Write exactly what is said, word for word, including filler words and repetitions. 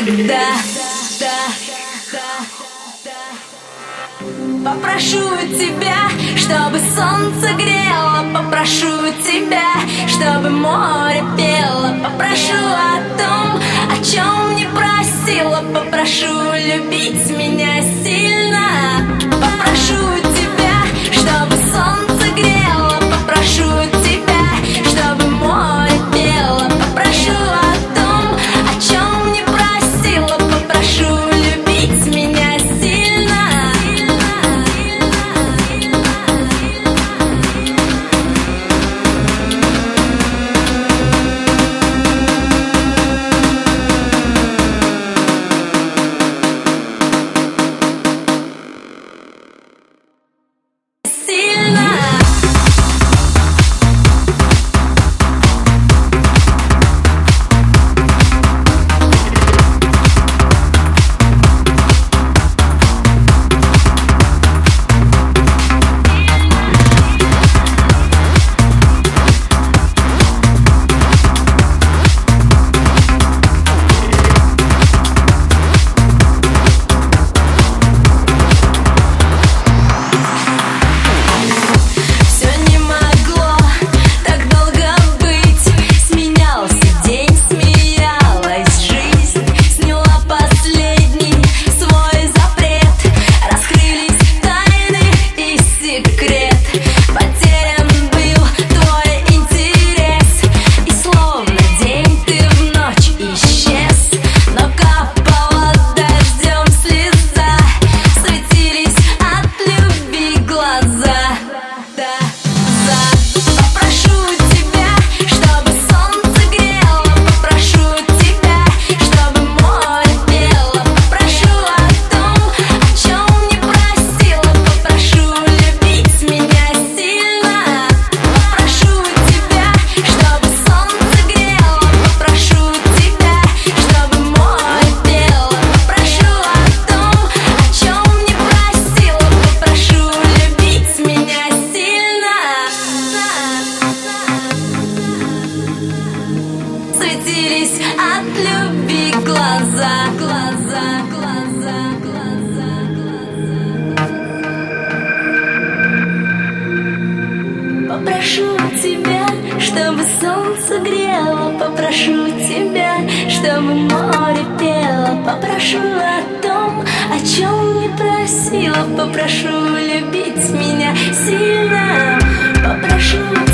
всегда. Попрошу тебя, чтобы солнце грело, попрошу тебя, чтобы море пело, попрошу о том, о чем не просила, попрошу любить меня сильно. Попрошу тебя, чтобы солнце грело, попрошу тебя, чтобы море пело, попрошу о том, о чем не просила, попрошу любить меня сильно. Светились от любви глаза, глаза, глаза, глаза, глаза. Попрошу тебя, чтобы солнце грело, попрошу тебя, чтобы море пело, попрошу о том, о чем не просила, попрошу любить меня сильно, попрошу